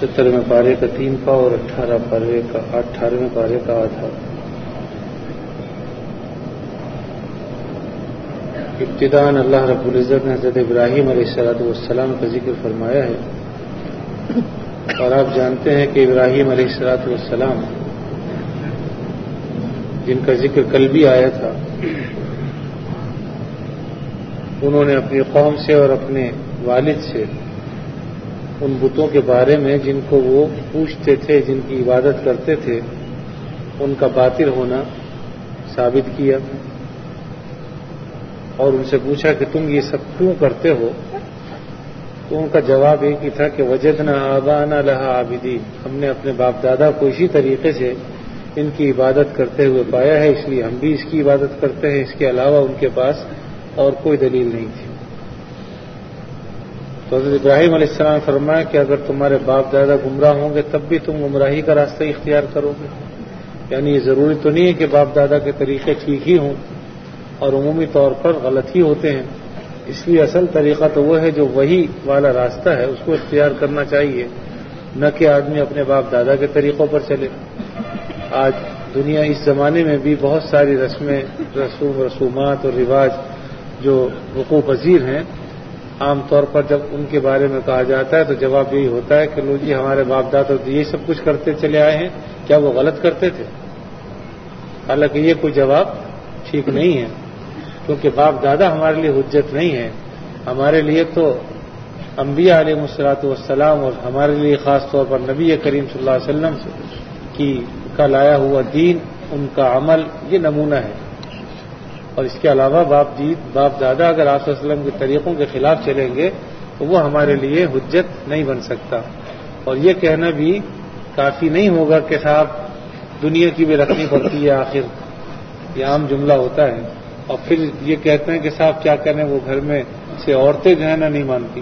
17वें पारे का 3 पाव और 18वें पारे का आधा। इब्तिदान अल्लाह रब्बुल इज़्ज़त ने हज़रत इब्राहीम अलैहिस्सलाम का जिक्र फरमाया है, और आप जानते हैं कि इब्राहीम अलैहिस्सलाम जिनका जिक्र कल भी आया था, उन्होंने अपनी कौम से और अपने वालिद से उन बुतों के बारे में जिनको वो पूछते थे, जिनकी इबादत करते थे, उनका बातिल होना साबित किया और उनसे पूछा कि तुम ये सब क्यों करते हो। तो उनका जवाब एक ही था कि वजदना आबाना लहा आबिदीन, हमने अपने बाप दादा को इसी तरीके से इनकी इबादत करते हुए पाया है, इसलिए हम भी इसकी इबादत करते हैं, इसके अलावा उनके पास और कोई दलील नहीं थी। तो हज़रत इब्राहीम अलैहिस्सलाम फरमाया कि अगर तुम्हारे बाप दादा गुमराह होंगे तब भी तुम गुमराही का रास्ता इख्तियार करोगे। यानी ये जरूरी तो नहीं है कि बाप दादा के तरीके ठीक ही हों, और उमूमी तौर पर गलत ही होते हैं। इसलिए असल तरीका तो वो है जो वही वाला रास्ता है उसको इख्तियार करना चाहिए, न कि आदमी अपने बाप दादा के तरीकों पर चले। आज दुनिया इस जमाने में भी बहुत सारी रसूमात और रिवाज जो वकूफ़ पज़ीर हैं, आमतौर पर जब उनके बारे में कहा जाता है तो जवाब यही होता है कि लो जी हमारे बाप दादा तो ये सब कुछ करते चले आए हैं, क्या वो गलत करते थे? हालांकि ये कोई जवाब ठीक नहीं है, क्योंकि बाप दादा हमारे लिए हुज्जत नहीं है। हमारे लिए तो अंबिया अलैहिमुस्सलातु वस्सलाम और हमारे लिए खास तौर पर नबी करीम सल्लल्लाहु अलैहि वसल्लम का लाया हुआ दीन, उनका अमल, ये नमूना है। और इसके अलावा बाप दादा अगर आप सल्लल्लाहु अलैहि वसल्लम के तरीकों के खिलाफ चलेंगे तो वो हमारे लिए हुज्जत नहीं बन सकता। और ये कहना भी काफी नहीं होगा कि साहब दुनिया की भी रखनी पड़ती है, आखिर ये आम जुमला होता है। और फिर ये कहते हैं कि साहब क्या करें, वो घर में से औरतें जो है ना नहीं मानती।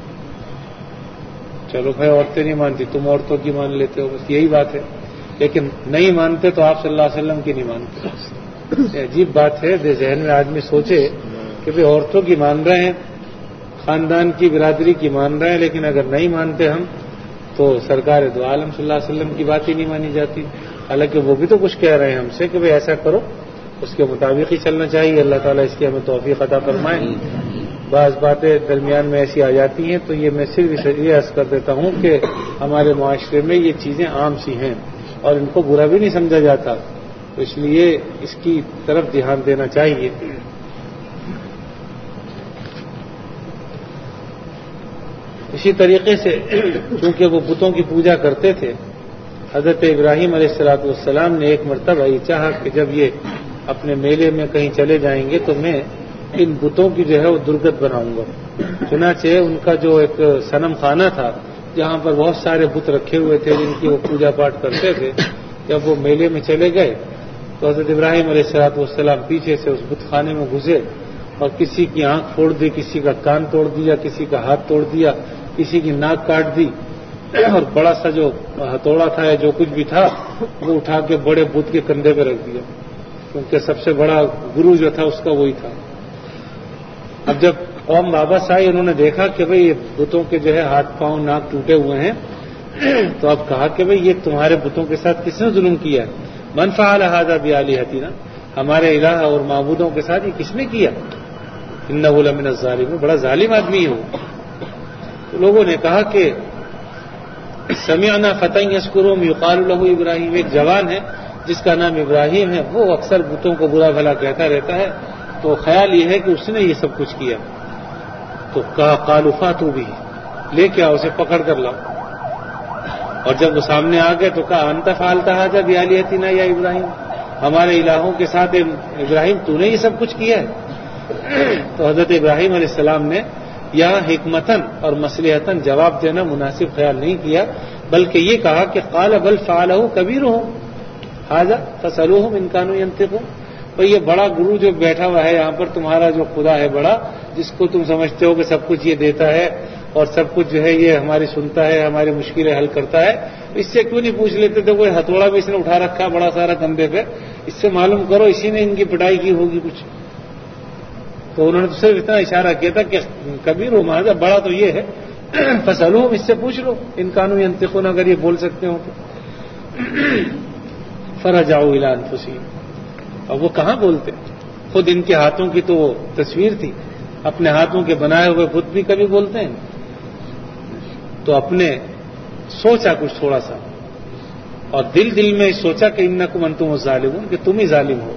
चलो भाई औरतें नहीं मानती, तुम औरतों की मान लेते हो, बस यही बात है। लेकिन नहीं मानते तो आप सल्लल्लाहु अलैहि वसल्लम की नहीं मानते। अजीब बात है, ज़हन में आदमी सोचे कि भाई औरतों की मान रहे हैं, खानदान की बिरादरी की मान रहे हैं, लेकिन अगर नहीं मानते हम तो सरकार दो आलम सल्लल्लाहु अलैहि वसल्लम की बात ही नहीं मानी जाती। हालांकि वो भी तो कुछ कह रहे हैं हमसे कि भाई ऐसा करो, उसके मुताबिक ही चलना चाहिए। अल्लाह ताला इसकी हमें तौफीक अता फरमाए। बाज़ बातें दरमियान में ऐसी आ जाती हैं तो ये मैं सिर्फ ये अर्ज कर देता हूं कि हमारे मुआशरे में ये चीजें आम सी हैं और इनको बुरा भी नहीं समझा जाता, तो इसलिए इसकी तरफ ध्यान देना चाहिए। इसी तरीके से चूंकि वो बुतों की पूजा करते थे, हजरत इब्राहीम अलैहिस्सलाम ने एक मरतबा ये चाहा कि जब ये अपने मेले में कहीं चले जाएंगे तो मैं इन बुतों की जो है वो दुर्गत बनाऊंगा। चुनाचे उनका जो एक सनम खाना था जहां पर बहुत सारे बुत रखे हुए थे जिनकी वो पूजा पाठ करते थे, जब वो मेले में चले गए तो हजरत इब्राहीम अलैहिस्सलाम पीछे से उस बुत खाने में घुसे और किसी की आंख फोड़ दी, किसी का कान तोड़ दिया, किसी का हाथ तोड़ दिया, किसी की नाक काट दी, और बड़ा सा जो हथौड़ा था या जो कुछ भी था वो उठा के बड़े बुत के कंधे पे रख दिया, क्योंकि सबसे बड़ा गुरु जो था उसका वही था। अब जब कौम वापस आई, उन्होंने देखा कि भाई ये बुतों के जो है हाथ पांव नाक टूटे हुए हैं, तो अब कहा कि भाई ये तुम्हारे बुतों के साथ किसने जुल्म किया? मन फ़अल हाज़ा बिआलिहतिना, हमारे इलाह और माबूदों के साथ ये किसने किया? इन्नहु लमिन ज़ालिमीन, बड़ा जालिम आदमी है वो। तो लोगों ने कहा कि समिअना फ़तन यज़कुरुहुम युक़ालु लहू इब्राहीम, एक जवान है जिसका नाम इब्राहीम है, वो अक्सर बुतों को बुरा भला कहता रहता है, तो ख्याल ये है कि उसने ये सब कुछ किया। तो कहा क़ालू फ़ातू बिही, लेके आओ, उसे पकड़ कर लाओ। और जब वो सामने आ गए तो कहा अंत फ़अलता हाज़ा बिआलिहतिना या इब्राहीम, हमारे इलाहों के साथ इब्राहीम तूने ये सब कुछ किया है। तो हजरत इब्राहीम अलैहिस्सलाम ने यहाँ हिकमतन और मसलहतन जवाब देना मुनासिब ख्याल नहीं किया, बल्कि ये कहा कि क़ाल बल फ़अलहु कबीरुहुम हाज़ा फ़सअलूहुम इन कानू यंतिक़ून, तो ये बड़ा गुरु जो बैठा हुआ है यहाँ पर, तुम्हारा जो खुदा है बड़ा, जिसको तुम समझते हो कि सब कुछ ये देता है और सब कुछ जो है ये हमारी सुनता है, हमारी मुश्किलें हल करता है, इससे क्यों नहीं पूछ लेते थे? कोई हथौड़ा भी इसने उठा रखा बड़ा सारा कंधे पे, इससे मालूम करो इसी ने इनकी पिटाई की होगी कुछ। तो उन्होंने तो सिर्फ इतना इशारा किया था कि कबीर हो महाजा, बड़ा तो ये है, فسألوہم، اس سے پوچھ لو ان کانوا ینطقون، اگر یہ بول سکتے ہوں تو. فرجعوا الی انفسہم، اور وہ کہاں بولتے، خود ان کے ہاتھوں کی تو وہ تصویر تھی، اپنے ہاتھوں کے بنائے ہوئے بت بھی کبھی بولتے ہیں. تو اپنے سوچا کچھ تھوڑا سا، اور دل میں سوچا کہ انکم انتم الظالمون، کہ تم ہی ظالم ہو.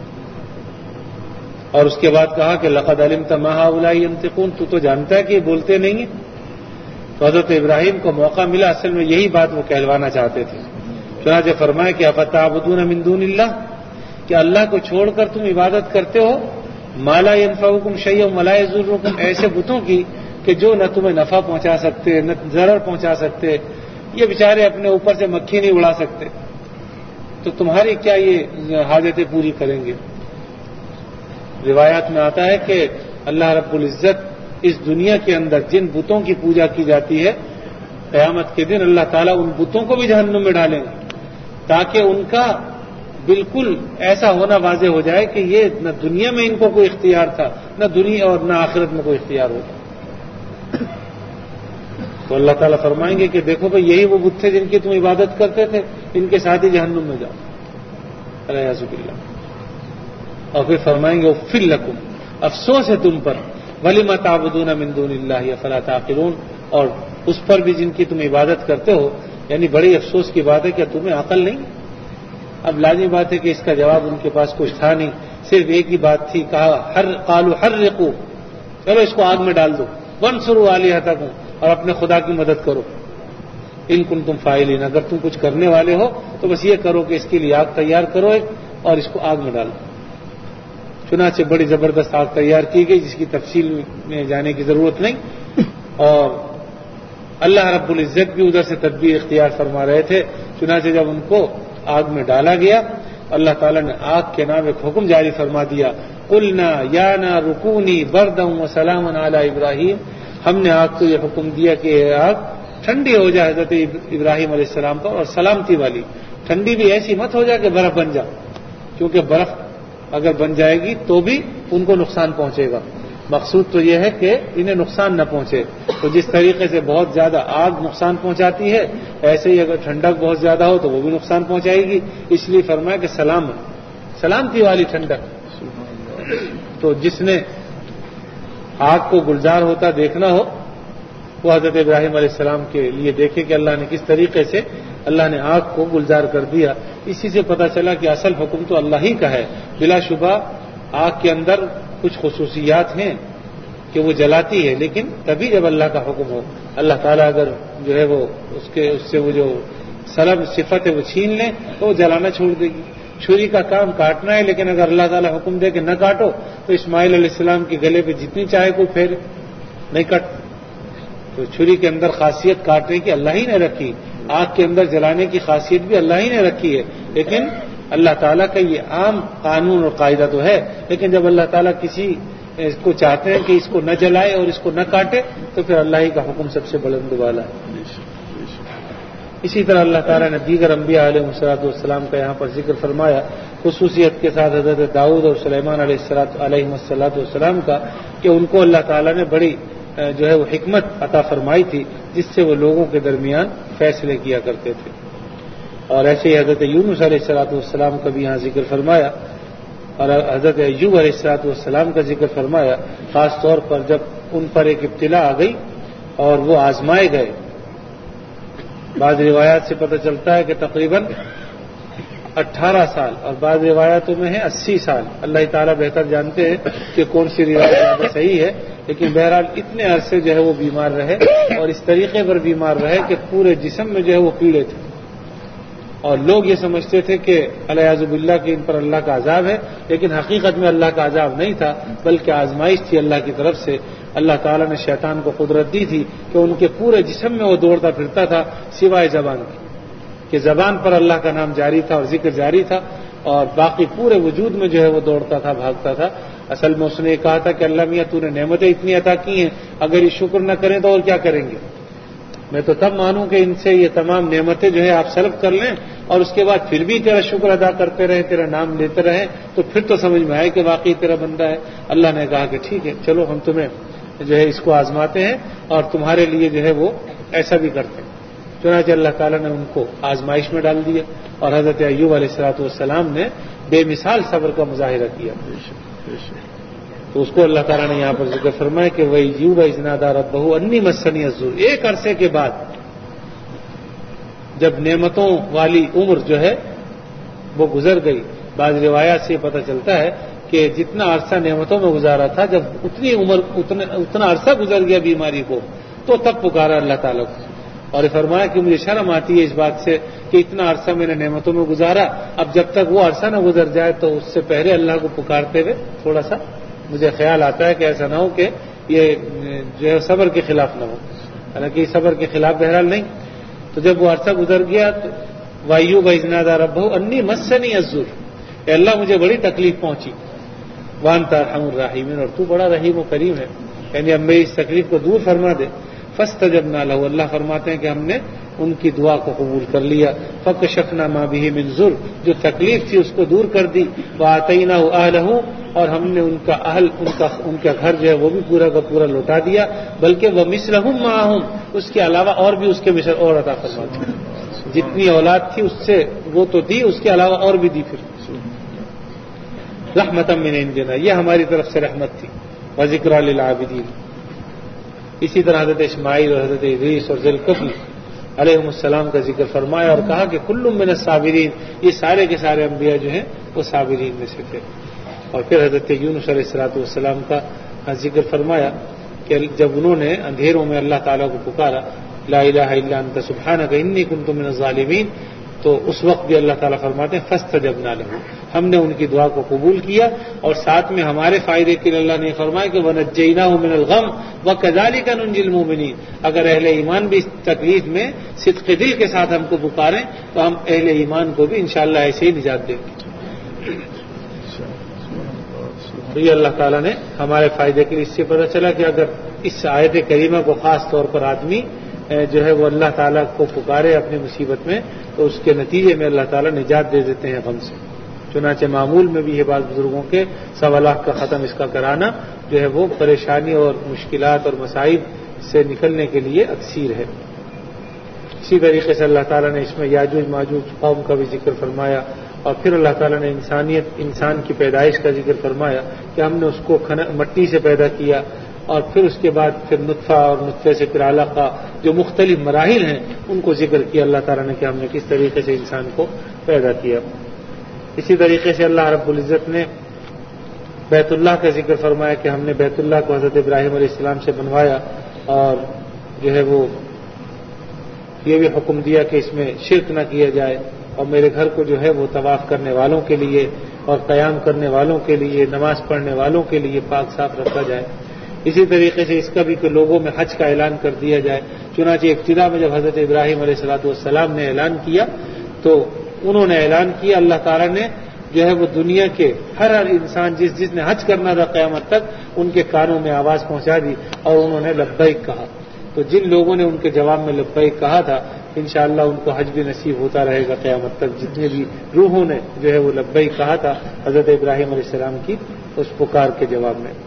اور اس کے بعد کہا کہ لقد علمت ما هؤلاء ينطقون، تو جانتا ہے کہ یہ بولتے نہیں ہیں. تو حضرت ابراہیم کو موقع ملا، اصل میں یہی بات وہ کہلوانا چاہتے تھے. چنانچہ فرمایا کہ افتعبدون من دون اللہ، کہ اللہ کو چھوڑ کر تم عبادت کرتے ہو ما لا ينفعکم شیئا ولا یضرکم، ایسے بتوں کی کہ جو نہ تمہیں نفع پہنچا سکتے نہ ضرر پہنچا سکتے، یہ بیچارے اپنے اوپر سے مکھی نہیں اڑا سکتے، تو تمہاری کیا یہ حاجتیں پوری کریں گے. روایات میں آتا ہے کہ اللہ رب العزت اس دنیا کے اندر جن بتوں کی پوجا کی جاتی ہے، قیامت کے دن اللہ تعالیٰ ان بتوں کو بھی جہنم میں ڈالیں گے، تاکہ ان کا بالکل ایسا ہونا واضح ہو جائے کہ یہ نہ دنیا میں ان کو کوئی اختیار تھا، نہ دنیا اور نہ آخرت میں کوئی اختیار ہوگا. تو اللہ تعالیٰ فرمائیں گے کہ دیکھو بھائی یہی وہ بت تھے جن کی تم عبادت کرتے تھے، ان کے ساتھ ہی جہنم میں جاؤ، الیاذ باللہ. اور پھر فرمائیں گے اف لکم، افسوس ہے تم پر، ولم تعبدون من دون اللہ افلا تعقلون، اور اس پر بھی جن کی تم عبادت کرتے ہو، یعنی بڑی افسوس کی بات ہے کہ تمہیں عقل نہیں. اب لازمی بات ہے کہ اس کا جواب ان کے پاس کچھ تھا نہیں، صرف ایک ہی بات تھی، کہا قالوا حرقوا، چلو اس کو آگ میں ڈال دو، وانصروا آلہتکم، اور اپنے خدا کی مدد کرو، ان کنتم فاعلین، اگر تم کچھ کرنے والے ہو تو بس یہ کرو کہ اس کے لیے آگ تیار کرو ایک، اور اس کو آگ میں ڈالو. چنانچہ بڑی زبردست آگ تیار کی گئی، جس کی تفصیل میں جانے کی ضرورت نہیں. اور اللہ رب العزت بھی ادھر سے تدبیر اختیار فرما رہے تھے. چنانچہ جب ان کو آگ میں ڈالا گیا، اللہ تعالیٰ نے آگ کے نام ایک حکم جاری فرما دیا، قلنا یا نار کونی بردا وسلاما علی ابراہیم، ہم نے آگ کو یہ حکم دیا کہ آگ ٹھنڈی ہو جائے حضرت ابراہیم علیہ السلام پر، اور سلامتی والی. ٹھنڈی بھی ایسی مت ہو جائے کہ برف بن جائے، کیونکہ برف اگر بن جائے گی تو بھی ان کو نقصان پہنچے گا. مقصود تو یہ ہے کہ انہیں نقصان نہ پہنچے. تو جس طریقے سے بہت زیادہ آگ نقصان پہنچاتی ہے، ایسے ہی اگر ٹھنڈک بہت زیادہ ہو تو وہ بھی نقصان پہنچائے گی. اس لیے فرمایا کہ سلامتی والی ٹھنڈک. تو جس نے آگ کو گلزار ہوتا دیکھنا ہو وہ حضرت ابراہیم علیہ السلام کے لیے دیکھے کہ اللہ نے کس طریقے سے اللہ نے آگ کو گلزار کر دیا. اسی سے پتہ چلا کہ اصل حکم تو اللہ ہی کا ہے. بلا شبہ آگ کے اندر کچھ خصوصیات ہیں کہ وہ جلاتی ہے، لیکن تبھی جب اللہ کا حکم ہو. اللہ تعالیٰ اگر جو ہے وہ اس سے وہ جو سلب صفت ہے وہ چھین لیں تو وہ جلانا چھوڑ دے گی. چھری کا کام کاٹنا ہے، لیکن اگر اللہ تعالیٰ حکم دے کہ نہ کاٹو تو اسماعیل علیہ السلام کے گلے پہ جتنی چاہے کوئی پھیر نہیں کٹ. تو چھری کے اندر خاصیت کاٹنے کی اللہ ہی نے رکھی، آگ کے اندر جلانے کی خاصیت بھی اللہ ہی نے رکھی ہے. لیکن اللہ تعالیٰ کا یہ عام قانون اور قاعدہ تو ہے، لیکن جب اللہ تعالیٰ کسی کو چاہتے ہیں کہ اس کو نہ جلائے اور اس کو نہ کاٹے تو پھر اللہ ہی کا حکم سب سے بلند والا ہے. اسی طرح اللہ تعالیٰ نے دیگر انبیاء علیہ السلام کا یہاں پر ذکر فرمایا، خصوصیت کے ساتھ حضرت داؤد اور سلیمان علیہ السلام کا، کہ ان کو اللہ تعالیٰ نے بڑی جو ہے وہ حکمت عطا فرمائی تھی جس سے وہ لوگوں کے درمیان فیصلے کیا کرتے تھے. اور ایسے ہی حضرت یونس علیہ السلام کا بھی یہاں ذکر فرمایا، اور حضرت ایوب علیہ السلام کا ذکر فرمایا، خاص طور پر جب ان پر ایک ابتلا آ گئی اور وہ آزمائے گئے. بعض روایات سے پتہ چلتا ہے کہ تقریباً 18 سال اور بعض روایاتوں میں ہے 80 سال. اللہ تعالیٰ بہتر جانتے ہیں کہ کون سی روایت زیادہ صحیح ہے، لیکن بہرحال اتنے عرصے جو ہے وہ بیمار رہے، اور اس طریقے پر بیمار رہے کہ پورے جسم میں جو ہے وہ پیڑے تھے. اور لوگ یہ سمجھتے تھے کہ الیاذ باللہ کہ ان پر اللہ کا عذاب ہے، لیکن حقیقت میں اللہ کا عذاب نہیں تھا، بلکہ آزمائش تھی اللہ کی طرف سے. اللہ تعالیٰ نے شیطان کو قدرت دی تھی کہ ان کے پورے جسم میں وہ دوڑتا پھرتا تھا سوائے زبان کی، کہ زبان پر اللہ کا نام جاری تھا اور ذکر جاری تھا، اور باقی پورے وجود میں جو ہے وہ دوڑتا تھا، بھاگتا تھا. اصل میں اس نے یہ کہا تھا کہ اللہ میاں تو نے نعمتیں اتنی عطا کی ہیں، اگر یہ شکر نہ کریں تو اور کیا کریں گے. میں تو تب مانوں کہ ان سے یہ تمام نعمتیں جو ہے آپ سلب کر لیں اور اس کے بعد پھر بھی تیرا شکر ادا کرتے رہیں، تیرا نام لیتے رہیں، تو پھر تو سمجھ میں آئے کہ واقعی تیرا بندہ ہے. اللہ نے کہا کہ ٹھیک ہے، چلو ہم تمہیں جو ہے اس کو آزماتے ہیں اور تمہارے لیے جو ہے وہ ایسا بھی کرتے ہیں. چنانچہ اللہ تعالیٰ نے ان کو آزمائش میں ڈال دیا اور حضرت ایوب علیہ الصلوۃ والسلام نے بے مثال صبر کا مظاہرہ کیا. تو اس کو اللہ تعالیٰ نے یہاں پر ذکر فرمایا کہ وہ ایوب اذ نادی ربہ انی مسنی الضر. ایک عرصے کے بعد جب نعمتوں والی عمر جو ہے وہ گزر گئی. بعض روایات سے پتہ چلتا ہے کہ جتنا عرصہ نعمتوں میں گزارا تھا جب اتنا عرصہ گزر گیا بیماری کو تو تب پکارا اللہ تعالیٰ کو اور فرمایا کہ مجھے شرم آتی ہے اس بات سے کہ اتنا عرصہ میں نے نعمتوں میں گزارا, اب جب تک وہ عرصہ نہ گزر جائے تو اس سے پہلے اللہ کو پکارتے ہوئے تھوڑا سا مجھے خیال آتا ہے کہ ایسا نہ ہو کہ یہ جو ہے صبر کے خلاف نہ ہو. حالانکہ صبر کے خلاف بہرحال نہیں. تو جب وہ عرصہ گزر گیا تو وایوب اذ نادی ربہ انی مسنی الضر, اے اللہ مجھے بڑی تکلیف پہنچی. وانت ارحم الراحمین, اور تو بڑا رحیم و کریم ہے, یعنی اب میری اس تکلیف کو دور فرما دے. فاستجبنا له, اللہ فرماتے ہیں کہ ہم نے ان کی دعا کو قبول کر لیا. فکشفنا ما به من ضر, جو تکلیف تھی اس کو دور کر دی. وآتیناه اهله, اور ہم نے ان کا اہل ان کا گھر جو ہے وہ بھی پورا کا پورا لوٹا دیا. بلکہ ومثلهم معهم, اس کے علاوہ اور بھی اس کے مثل اور عطا فرما دی. جتنی اولاد تھی اس سے وہ تو دی, اس کے علاوہ اور بھی دی. پھر رحمتا من عندنا, یہ ہماری طرف سے رحمت تھی. وذکری للعابدین. اسی طرح حضرت اسماعیل اور حضرت ادریس اور ذوالکفل علیہم السلام کا ذکر فرمایا اور کہا کہ کل من الصابرین, یہ سارے کے سارے انبیاء جو ہیں وہ صابرین میں سے تھے. اور پھر حضرت یونس علیہ الصلوۃ والسلام کا ذکر فرمایا کہ جب انہوں نے اندھیروں میں اللہ تعالیٰ کو پکارا لا الہ الا انت سبحانک انی کنت من الظالمین, تو اس وقت بھی اللہ تعالیٰ فرماتے ہیں فاستجبنا له, ہم نے ان کی دعا کو قبول کیا. اور ساتھ میں ہمارے فائدے کے لیے اللہ نے فرمایا کہ ونجیناہ من الغم وکذالک ننجی المؤمنین, اگر اہل ایمان بھی اس تکلیف میں صدق دل کے ساتھ ہم کو پکاریں تو ہم اہل ایمان کو بھی انشاءاللہ ایسے ہی نجات دیں گے. تو یہ اللہ تعالیٰ نے ہمارے فائدے کے لیے اس سے پتہ چلا کہ اگر اس آیت کریمہ کو خاص طور پر آدمی جو ہے وہ اللہ تعالیٰ کو پکارے اپنی مصیبت میں تو اس کے نتیجے میں اللہ تعالیٰ نجات دے دیتے ہیں غم سے. چنانچہ معمول میں بھی یہ بات بزرگوں کے 1.25 لاکھ کا ختم اس کا کرانا جو ہے وہ پریشانی اور مشکلات اور مصائب سے نکلنے کے لیے اکثیر ہے. اسی طریقے سے اللہ تعالیٰ نے اس میں یاجوج ماجوج قوم کا بھی ذکر فرمایا اور پھر اللہ تعالیٰ نے انسان کی پیدائش کا ذکر فرمایا کہ ہم نے اس کو مٹی سے پیدا کیا اور پھر اس کے بعد پھر نطفہ اور نطفے سے پھر علقہ, جو مختلف مراحل ہیں ان کو ذکر کیا اللہ تعالیٰ نے کہ ہم نے کس طریقے سے انسان کو پیدا کیا. اسی طریقے سے اللہ رب العزت نے بیت اللہ کا ذکر فرمایا کہ ہم نے بیت اللہ کو حضرت ابراہیم علیہ السلام سے بنوایا اور جو ہے وہ یہ بھی حکم دیا کہ اس میں شرک نہ کیا جائے اور میرے گھر کو جو ہے وہ طواف کرنے والوں کے لیے اور قیام کرنے والوں کے لیے, نماز پڑھنے والوں کے لیے پاک صاف رکھا جائے. اسی طریقے سے اس کا بھی کہ لوگوں میں حج کا اعلان کر دیا جائے. چنانچہ ابتدا میں جب حضرت ابراہیم علیہ الصلوۃ والسلام نے اعلان کیا تو انہوں نے اعلان کیا, اللہ تعالیٰ نے جو ہے وہ دنیا کے ہر انسان جس نے حج کرنا تھا قیامت تک ان کے کانوں میں آواز پہنچا دی اور انہوں نے لبیک کہا. تو جن لوگوں نے ان کے جواب میں لبیک کہا تھا انشاءاللہ ان کو حج بھی نصیب ہوتا رہے گا قیامت تک. جتنے بھی روحوں نے جو ہے وہ لبیک کہا تھا حضرت ابراہیم علیہ السلام کی اس پکار کے جواب میں.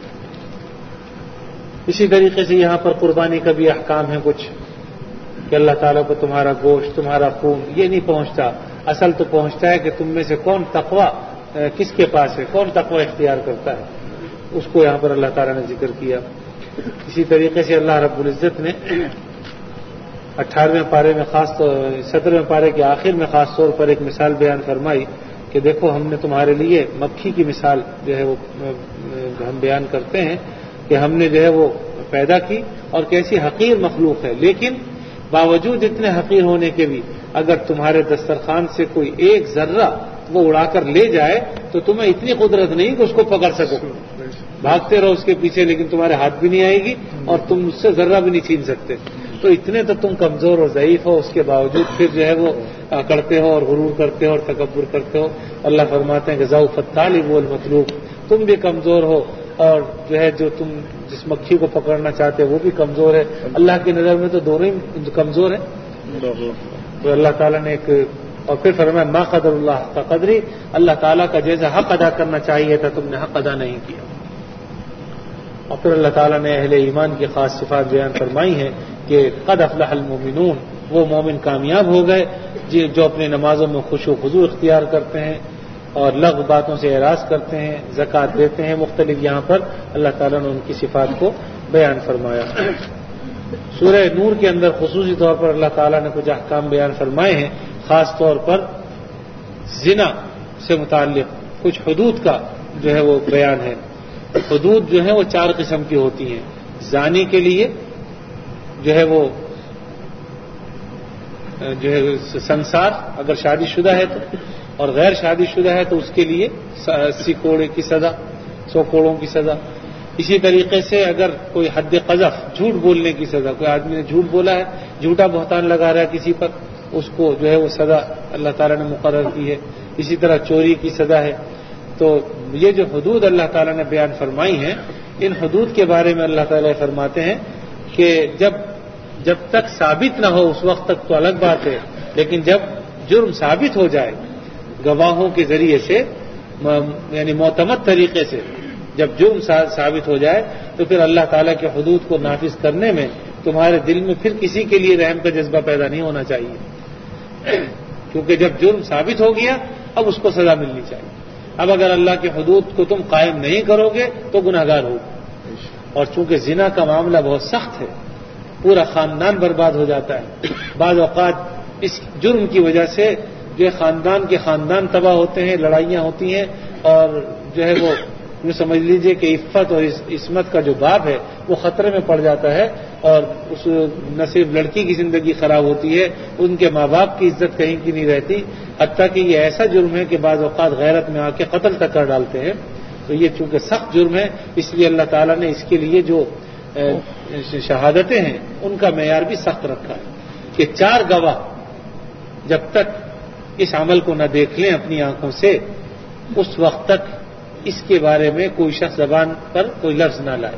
اسی طریقے سے یہاں پر قربانی کا بھی احکام ہے کچھ کہ اللہ تعالیٰ کو تمہارا گوشت تمہارا خون یہ نہیں پہنچتا, اصل تو پہنچتا ہے کہ تم میں سے کون تقویٰ کس کے پاس ہے, کون تقویٰ اختیار کرتا ہے, اس کو یہاں پر اللہ تعالیٰ نے ذکر کیا. اسی طریقے سے اللہ رب العزت نے 18ویں پارے میں 17ویں پارے کے آخر میں خاص طور پر ایک مثال بیان فرمائی کہ دیکھو ہم نے تمہارے لیے مکھی کی مثال جو ہے وہ ہم بیان کرتے ہیں کہ ہم نے جو ہے وہ پیدا کی اور کیسی حقیر مخلوق ہے, لیکن باوجود اتنے حقیر ہونے کے بھی اگر تمہارے دسترخوان سے کوئی ایک ذرہ وہ اڑا کر لے جائے تو تمہیں اتنی قدرت نہیں کہ اس کو پکڑ سکو. بھاگتے رہو اس کے پیچھے لیکن تمہارے ہاتھ بھی نہیں آئے گی اور تم اس سے ذرہ بھی نہیں چھین سکتے. تو اتنے تو تم کمزور اور ضعیف ہو, اس کے باوجود پھر جو ہے وہ کرتے ہو اور غرور کرتے ہو اور تکبر کرتے ہو. اللہ فرماتے ہیں کہ ضعف الطالب والمطلوب, تم بھی کمزور ہو اور جو ہے جو تم جس مکھی کو پکڑنا چاہتے وہ بھی کمزور ہے. اللہ کی نظر میں تو دونوں ہی کمزور ہیں. تو اللہ تعالیٰ نے ایک اور پھر فرمایا ما قدر اللہ کا قدری, اللہ تعالیٰ کا جیسا حق ادا کرنا چاہیے تھا تم نے حق ادا نہیں کیا. اور پھر اللہ تعالیٰ نے اہل ایمان کی خاص صفات بیان فرمائی ہیں کہ قد افلح المؤمنون، وہ مومن کامیاب ہو گئے جو اپنی نمازوں میں خشوع و خضوع اختیار کرتے ہیں اور لغو باتوں سے اعراض کرتے ہیں، زکوٰۃ دیتے ہیں، مختلف یہاں پر اللہ تعالیٰ نے ان کی صفات کو بیان فرمایا۔ سورہ نور کے اندر خصوصی طور پر اللہ تعالیٰ نے کچھ احکام بیان فرمائے ہیں، خاص طور پر زنا سے متعلق کچھ حدود کا جو ہے وہ بیان ہے۔ حدود جو ہے وہ 4 قسم کی ہوتی ہیں۔ زانی کے لیے جو ہے وہ جو ہے سنسار، اگر شادی شدہ ہے تو، اور غیر شادی شدہ ہے تو اس کے لیے 80 کوڑے کی سزا، 100 کوڑوں کی سزا۔ اسی طریقے سے اگر کوئی حد قذف، جھوٹ بولنے کی سزا، کوئی آدمی نے جھوٹ بولا ہے، جھوٹا بہتان لگا رہا ہے کسی پر، اس کو جو ہے وہ سزا اللہ تعالیٰ نے مقرر کی ہے۔ اسی طرح چوری کی سزا ہے۔ تو یہ جو حدود اللہ تعالیٰ نے بیان فرمائی ہیں، ان حدود کے بارے میں اللہ تعالیٰ فرماتے ہیں کہ جب تک ثابت نہ ہو اس وقت تک تو الگ بات ہے، لیکن جب جرم ثابت ہو جائے گواہوں کے ذریعے سے، یعنی معتمد طریقے سے جب جرم ثابت ہو جائے تو پھر اللہ تعالیٰ کے حدود کو نافذ کرنے میں تمہارے دل میں پھر کسی کے لیے رحم کا جذبہ پیدا نہیں ہونا چاہیے، کیونکہ جب جرم ثابت ہو گیا اب اس کو سزا ملنی چاہیے۔ اب اگر اللہ کے حدود کو تم قائم نہیں کرو گے تو گناہگار ہوگے، اور چونکہ زنا کا معاملہ بہت سخت ہے، پورا خاندان برباد ہو جاتا ہے۔ بعض اوقات اس جرم کی وجہ سے جو خاندان کے خاندان تباہ ہوتے ہیں، لڑائیاں ہوتی ہیں، اور جو ہے وہ سمجھ لیجئے کہ عفت اور عصمت کا جو باب ہے وہ خطرے میں پڑ جاتا ہے، اور اس نہ صرف لڑکی کی زندگی خراب ہوتی ہے، ان کے ماں باپ کی عزت کہیں کی نہیں رہتی، حتیٰ کہ یہ ایسا جرم ہے کہ بعض اوقات غیرت میں آ کے قتل تک کر ڈالتے ہیں۔ تو یہ چونکہ سخت جرم ہے، اس لیے اللہ تعالیٰ نے اس کے لیے جو شہادتیں ہیں ان کا معیار بھی سخت رکھا ہے کہ 4 گواہ جب تک اس عمل کو نہ دیکھ لیں اپنی آنکھوں سے، اس وقت تک اس کے بارے میں کوئی شخص زبان پر کوئی لفظ نہ لائے۔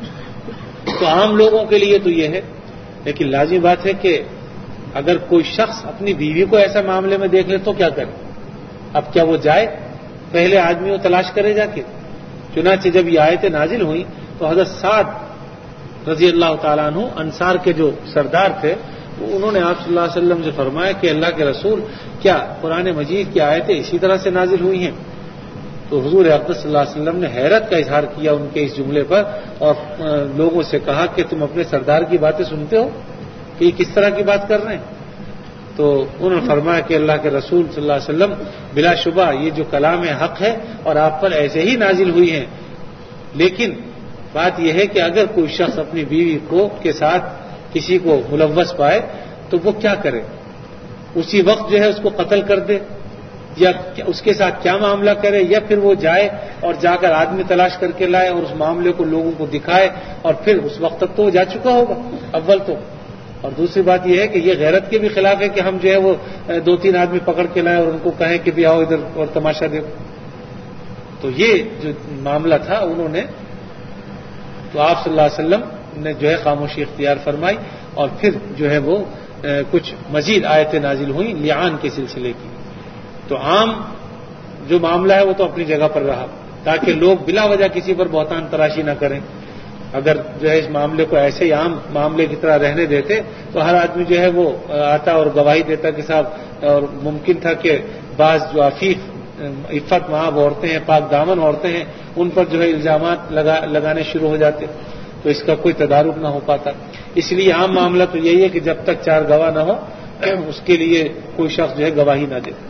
تو عام لوگوں کے لیے تو یہ ہے، لیکن لازمی بات ہے کہ اگر کوئی شخص اپنی بیوی کو ایسا معاملے میں دیکھ لے تو کیا کرے؟ اب کیا وہ جائے پہلے آدمی وہ تلاش کرے جا کے؟ چنانچہ جب یہ آیتیں نازل ہوئیں تو حضرت سعد رضی اللہ تعالیٰ عنہ انصار کے جو سردار تھے، انہوں نے آپ صلی اللہ علیہ وسلم سے فرمایا کہ اللہ کے رسول، کیا قرآن مجید کی آیتیں اسی طرح سے نازل ہوئی ہیں؟ تو حضور اقدس صلی اللہ علیہ وسلم نے حیرت کا اظہار کیا ان کے اس جملے پر، اور لوگوں سے کہا کہ تم اپنے سردار کی باتیں سنتے ہو کہ یہ کس طرح کی بات کر رہے ہیں؟ تو انہوں نے فرمایا کہ اللہ کے رسول صلی اللہ علیہ وسلم، بلا شبہ یہ جو کلام حق ہے اور آپ پر ایسے ہی نازل ہوئی ہیں، لیکن بات یہ ہے کہ اگر کوئی شخص اپنی بیوی کے ساتھ کسی کو ملوث پائے تو وہ کیا کرے؟ اسی وقت جو ہے اس کو قتل کر دے، یا اس کے ساتھ کیا معاملہ کرے، یا پھر وہ جائے اور جا کر آدمی تلاش کر کے لائے اور اس معاملے کو لوگوں کو دکھائے، اور پھر اس وقت تک تو وہ جا چکا ہوگا اول تو۔ اور دوسری بات یہ ہے کہ یہ غیرت کے بھی خلاف ہے کہ ہم جو ہے وہ 2-3 آدمی پکڑ کے لائیں اور ان کو کہیں کہ بھی آؤ ادھر اور تماشا دیکھو۔ تو یہ جو معاملہ تھا انہوں نے، تو آپ صلی اللہ علیہ وسلم نے جو ہے خاموشی اختیار فرمائی، اور پھر جو ہے وہ کچھ مزید آیتیں نازل ہوئیں لعان کے سلسلے کی۔ تو عام جو معاملہ ہے وہ تو اپنی جگہ پر رہا، تاکہ لوگ بلا وجہ کسی پر بہتان تراشی نہ کریں۔ اگر جو ہے اس معاملے کو ایسے ہی عام معاملے کی طرح رہنے دیتے تو ہر آدمی جو ہے وہ آتا اور گواہی دیتا کہ صاحب، اور ممکن تھا کہ بعض جو عفت مآب عورتیں ہیں، پاک دامن عورتیں ہیں، ان پر جو ہے الزامات لگانے شروع ہو جاتے، تو اس کا کوئی تدارک نہ ہو پاتا۔ اس لیے عام معاملہ تو یہی ہے کہ جب تک 4 گواہ نہ ہو اس کے لیے کوئی شخص جو ہے گواہی نہ دے،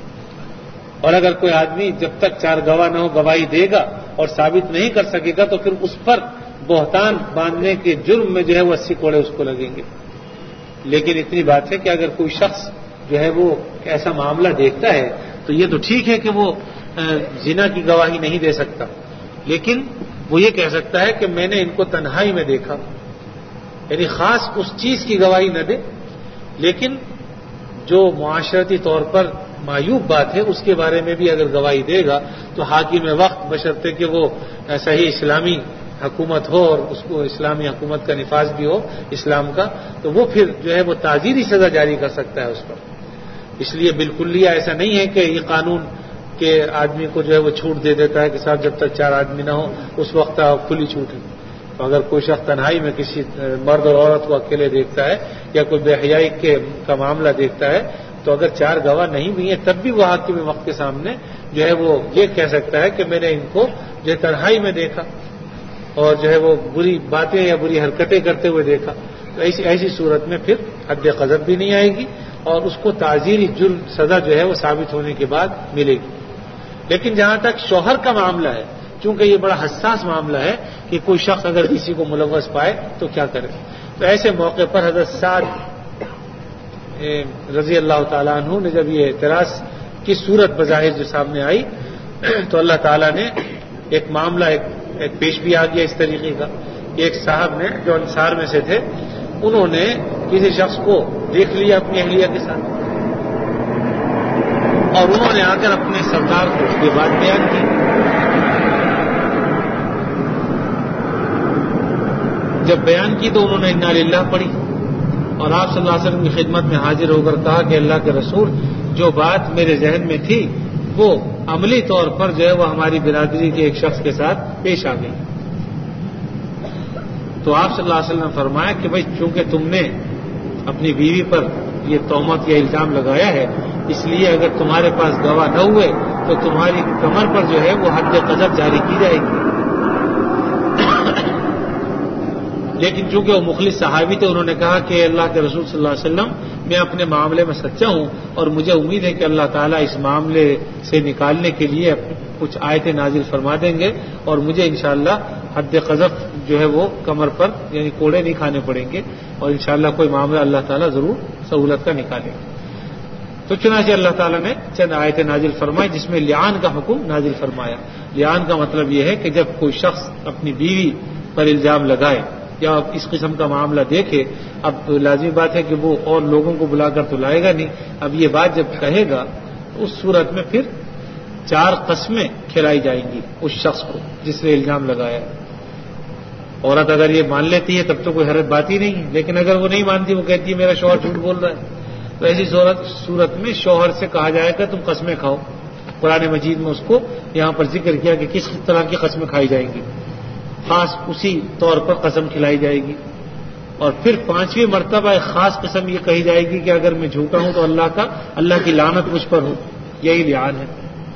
اور اگر کوئی آدمی جب تک 4 گواہ نہ ہو گواہی دے گا اور ثابت نہیں کر سکے گا تو پھر اس پر بہتان باندھنے کے جرم میں جو ہے وہ 80 کوڑے اس کو لگیں گے۔ لیکن اتنی بات ہے کہ اگر کوئی شخص جو ہے وہ ایسا معاملہ دیکھتا ہے تو یہ تو ٹھیک ہے کہ وہ زنا کی گواہی نہیں دے سکتا، لیکن وہ یہ کہہ سکتا ہے کہ میں نے ان کو تنہائی میں دیکھا، یعنی خاص اس چیز کی گواہی نہ دے، لیکن جو معاشرتی طور پر معیوب بات ہے اس کے بارے میں بھی اگر گواہی دے گا تو حاکم وقت، بشرطے کہ وہ صحیح اسلامی حکومت ہو اور اس کو اسلامی حکومت کا نفاذ بھی ہو اسلام کا، تو وہ پھر جو ہے وہ تعزیری سزا جاری کر سکتا ہے اس پر۔ اس لیے بالکلیہ ایسا نہیں ہے کہ یہ قانون کے آدمی کو جو ہے وہ چھوٹ دے دیتا ہے کہ صاحب جب تک 4 آدمی نہ ہو اس وقت کھلی چھوٹ ہے۔ تو اگر کوئی شخص تنہائی میں کسی مرد اور عورت کو اکیلے دیکھتا ہے یا کوئی بے حیائی کا معاملہ دیکھتا ہے تو اگر 4 گواہ نہیں بھی ہیں تب بھی وہ حاکم وقت کے سامنے جو ہے وہ یہ کہہ سکتا ہے کہ میں نے ان کو جو ہے تنہائی میں دیکھا اور جو ہے وہ بری باتیں یا بری حرکتیں کرتے ہوئے دیکھا. تو ایسی صورت میں پھر حد قذف بھی نہیں آئے گی اور اس کو تعزیری جرم سزا جو ہے وہ ثابت ہونے کے بعد ملے گی. لیکن جہاں تک شوہر کا معاملہ ہے, چونکہ یہ بڑا حساس معاملہ ہے کہ کوئی شخص اگر کسی کو ملوث پائے تو کیا کرے, تو ایسے موقع پر حضرت سعد رضی اللہ تعالیٰ عنہ نے جب یہ اعتراض کی صورت بظاہر جو سامنے آئی تو اللہ تعالیٰ نے ایک معاملہ ایک پیش بھی آ گیا اس طریقے کا. ایک صاحب نے جو انصار میں سے تھے انہوں نے کسی شخص کو دیکھ لیا اپنی اہلیہ کے ساتھ اور انہوں نے آ کر اپنے سردار کو یہ بات بیان کی. جب بیان کی تو انہوں نے انا للہ پڑھی اور آپ صلی اللہ علیہ وسلم کی خدمت میں حاضر ہو کر کہا کہ اللہ کے رسول, جو بات میرے ذہن میں تھی وہ عملی طور پر جو ہے وہ ہماری برادری کے ایک شخص کے ساتھ پیش آ گئی. تو آپ صلی اللہ علیہ وسلم نے فرمایا کہ بھائی چونکہ تم نے اپنی بیوی پر یہ تہمت یا الزام لگایا ہے, اس لیے اگر تمہارے پاس گواہ نہ ہوئے تو تمہاری کمر پر جو ہے وہ حد قذف جاری کی جائے گی. لیکن چونکہ وہ مخلص صحابی تھے انہوں نے کہا کہ اللہ کے رسول صلی اللہ علیہ وسلم میں اپنے معاملے میں سچا ہوں اور مجھے امید ہے کہ اللہ تعالیٰ اس معاملے سے نکالنے کے لیے کچھ آیتیں نازل فرما دیں گے اور مجھے انشاءاللہ حد قذف جو ہے وہ کمر پر یعنی کوڑے نہیں کھانے پڑیں گے اور انشاءاللہ کوئی معاملہ اللہ تعالیٰ ضرور سہولت کا نکالیں گے. تو چنانچہ اللہ تعالیٰ نے چند آیتیں نازل فرمائی جس میں لعان کا حکم نازل فرمایا. لعان کا مطلب یہ ہے کہ جب کوئی شخص اپنی بیوی پر الزام لگائے یا اس قسم کا معاملہ دیکھے, اب لازمی بات ہے کہ وہ اور لوگوں کو بلا کر تو لائے گا نہیں, اب یہ بات جب کہے گا اس صورت میں پھر 4 قسمیں کھلائی جائیں گی اس شخص کو جس نے الزام لگایا. عورت اگر یہ مان لیتی ہے تب تو کوئی حرج بات ہی نہیں ہے, لیکن اگر وہ نہیں مانتی, وہ کہتی ہے میرا شوہر جھوٹ بول رہا ہے, تو ایسی صورت میں شوہر سے کہا جائے گا تم قسمیں کھاؤ. قرآن مجید میں اس کو یہاں پر ذکر کیا کہ کس طرح کی قسمیں کھائی جائیں گی. خاص اسی طور پر قسم کھلائی جائے گی اور پھر 5ویں مرتبہ ایک خاص قسم یہ کہی جائے گی کہ اگر میں جھوٹا ہوں تو اللہ کی لعنت مجھ پر ہو. یہی لعان ہے.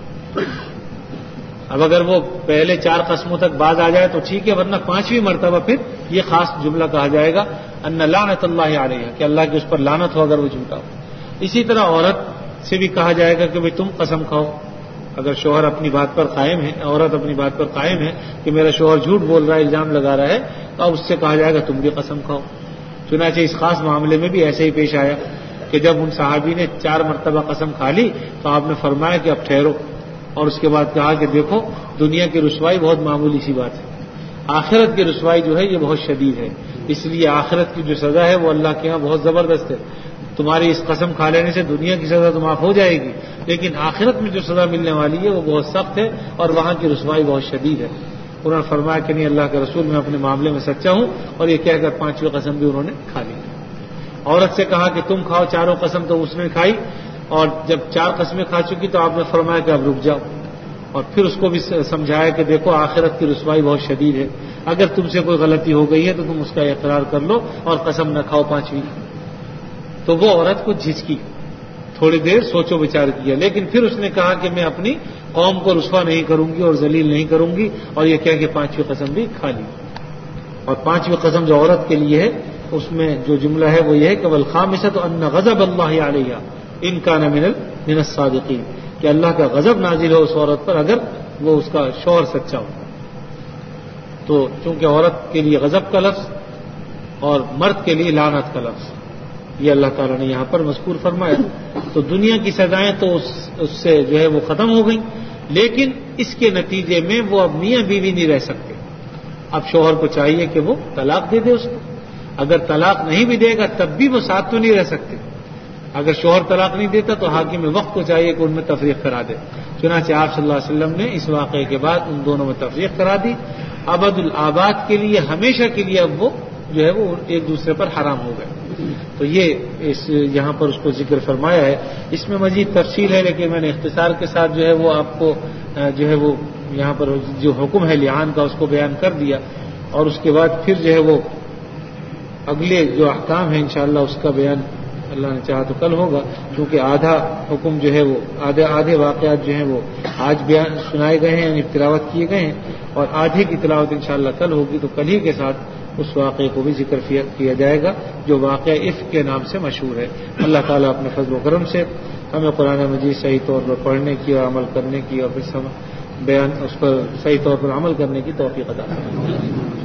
اب اگر وہ پہلے 4 قسموں تک باز آ جائے تو ٹھیک ہے, ورنہ 5ویں مرتبہ پھر یہ خاص جملہ کہا جائے گا ان لعنت اللہ علیہ, کہ اللہ کی اس پر لعنت ہو اگر وہ جھوٹا ہو. اسی طرح عورت سے بھی کہا جائے گا کہ بھئی تم قسم کھاؤ. اگر شوہر اپنی بات پر قائم ہے, عورت اپنی بات پر قائم ہے کہ میرا شوہر جھوٹ بول رہا ہے, الزام لگا رہا ہے, تو اب اس سے کہا جائے گا تم بھی قسم کھاؤ. چنانچہ اس خاص معاملے میں بھی ایسے ہی پیش آیا کہ جب ان صحابی نے 4 مرتبہ قسم کھا لی تو آپ نے فرمایا کہ اب ٹھہرو, اور اس کے بعد کہا کہ دیکھو دنیا کی رسوائی بہت معمولی سی بات ہے, آخرت کی رسوائی جو ہے یہ بہت شدید ہے, اس لیے آخرت کی جو سزا ہے وہ اللہ کے ہاں بہت زبردست ہے. تمہاری اس قسم کھا لینے سے دنیا کی سزا تو معاف ہو جائے گی, لیکن آخرت میں جو سزا ملنے والی ہے وہ بہت سخت ہے اور وہاں کی رسوائی بہت شدید ہے. انہوں نے فرمایا کہ نہیں, اللہ کے رسول میں اپنے معاملے میں سچا ہوں, اور یہ کہہ کر 5ویں قسم بھی انہوں نے کھا لی. عورت سے کہا کہ تم کھاؤ 4 قسم, تو اس نے کھائی, اور جب 4 قسمیں کھا چکی تو آپ نے فرمایا کہ اب رک جاؤ, اور پھر اس کو بھی سمجھایا کہ دیکھو آخرت کی رسوائی بہت شدید ہے, اگر تم سے کوئی غلطی ہو گئی ہے تو تم اس کا اقرار کر لو اور قسم نہ کھاؤ 5ویں. تو وہ عورت کو جھجکی, تھوڑی دیر سوچو بچار کیا, لیکن پھر اس نے کہا کہ میں اپنی قوم کو رسوا نہیں کروں گی اور ذلیل نہیں کروں گی, اور یہ کہہ کہ 5ویں قسم بھی کھا لی. اور 5ویں قسم جو عورت کے لیے ہے اس میں جو جملہ ہے وہ یہ ہے کہ والخامسۃ ان غضب اللہ علیہا ان کان من الصادقین, کہ اللہ کا غضب نازل ہو اس عورت پر اگر وہ اس کا شوہر سچا ہو. تو چونکہ عورت کے لیے غضب کا لفظ اور مرد کے لیے لعنت کا لفظ یہ اللہ تعالیٰ نے یہاں پر مذکور فرمایا, تو دنیا کی سزائیں تو اس سے جو ہے وہ ختم ہو گئیں, لیکن اس کے نتیجے میں وہ اب میاں بیوی نہیں رہ سکتے. اب شوہر کو چاہیے کہ وہ طلاق دے دے اس کو, اگر طلاق نہیں بھی دے گا تب بھی وہ ساتھ تو نہیں رہ سکتے. اگر شوہر طلاق نہیں دیتا تو حاکم وقت کو چاہیے کہ ان میں تفریق کرا دے. چنانچہ آپ صلی اللہ علیہ وسلم نے اس واقعے کے بعد ان دونوں میں تفریق کرا دی. ابد الآباد کے لیے, ہمیشہ کے لیے اب وہ جو ہے وہ ایک دوسرے پر حرام ہو گئے. تو یہ یہاں پر اس کو ذکر فرمایا ہے. اس میں مزید تفصیل ہے, لیکن میں نے اختصار کے ساتھ جو ہے وہ آپ کو جو ہے وہ یہاں پر جو حکم ہے لعان کا اس کو بیان کر دیا. اور اس کے بعد پھر جو ہے وہ اگلے جو احکام ہیں انشاءاللہ اس کا بیان اللہ نے چاہا تو کل ہوگا، کیونکہ آدھا حکم جو ہے وہ آدھے واقعات جو ہیں وہ آج بیان سنائے گئے ہیں، یعنی تلاوت کیے گئے ہیں، اور آدھے کی تلاوت انشاءاللہ کل ہوگی، تو کل ہی کے ساتھ اس واقعے کو بھی ذکر کیا جائے گا جو واقعہ افک کے نام سے مشہور ہے۔ اللہ تعالیٰ اپنے فضل و کرم سے ہمیں قرآن مجید صحیح طور پر پڑھنے کی اور عمل کرنے کی اور پھر بیان اس پر صحیح طور پر عمل کرنے کی توفیق عطا فرمائے۔